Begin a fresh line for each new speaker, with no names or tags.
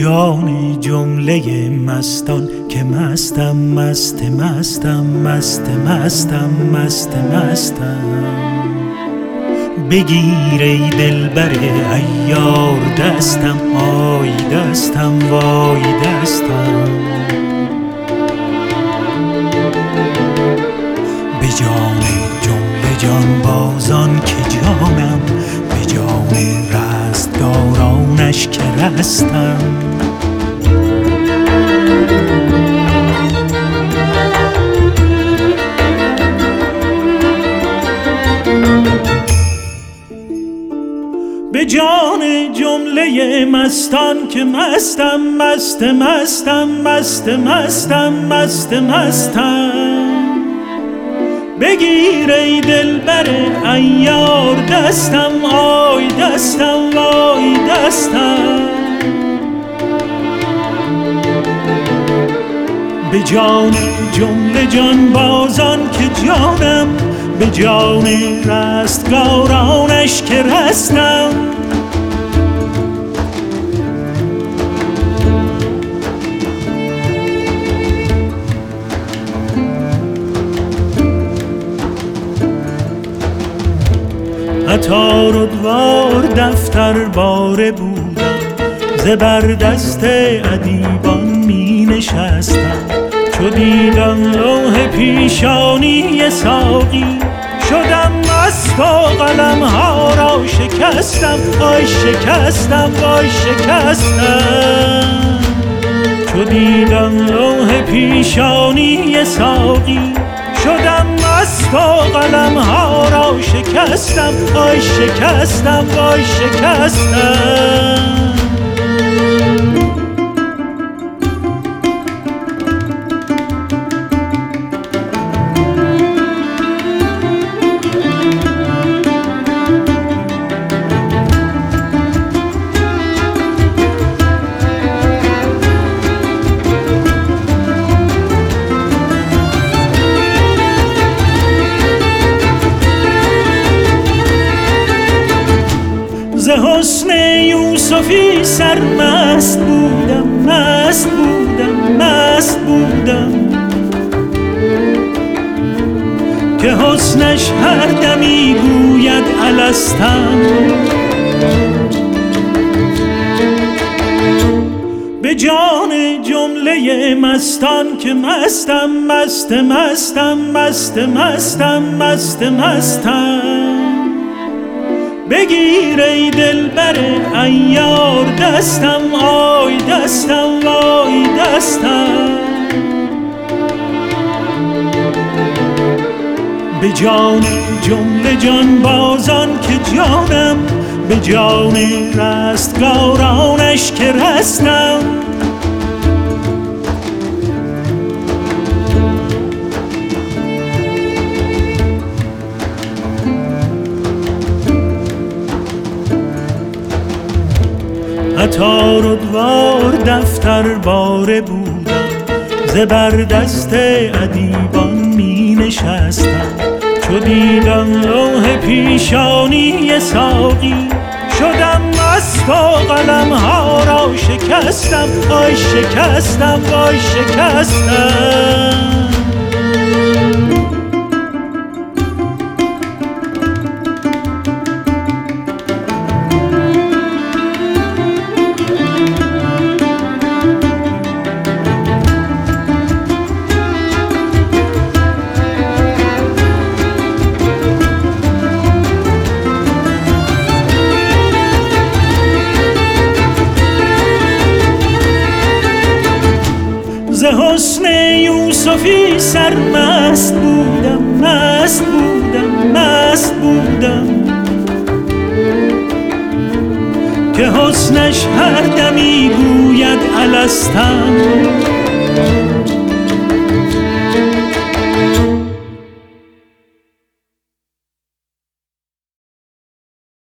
جان جمله مستان که مستم مست مستم مست مستم مست مستم بگیر ای دلبر عیار دستم آی دستم وای دستم به جان جمله جان بازان که جانم به جان رستگارانش که رستم به جان جمله مستان که مستم مست مستم مست مستم مست مستم بگیر ای دلبر عیار دستم آی دستم وای دستم به جان جمله جان بازان که جانم به جان رستگارانش که رستم عطار و دوار دفتر باره بودم زبر دست ادیبان می نشستم چو دیدم لوح پیشانی ساقی شدم مست و قلم ها را شکستم آی شکستم وای شکستم چو دیدم لوح پیشانی ساقی شدم مست و قلم ها را شکستم آی شکستم وای شکستم ز حسن یوسفی سرمست بودم مست بودم مست بودم که حسنش هر دمی گوید الستم به جان جمله مستان که مستم مست مستم مست مستم مست مستم بگیر ای دلبر عیار دستم آی دستم وای دستم به جان جمله جان بازان که جانم به جان رستگارانش که رستم عطار و دوار دفتر باره بودم زبر دست ادیبان می نشستم چو دیدم لوح پیشانی ساقی شدم مست و قلم ها را شکستم آی شکستم وای شکستم ز حسن یوسفی سرمست بودم مست بودم مست بودم که حسنش هر دمی گوید الستم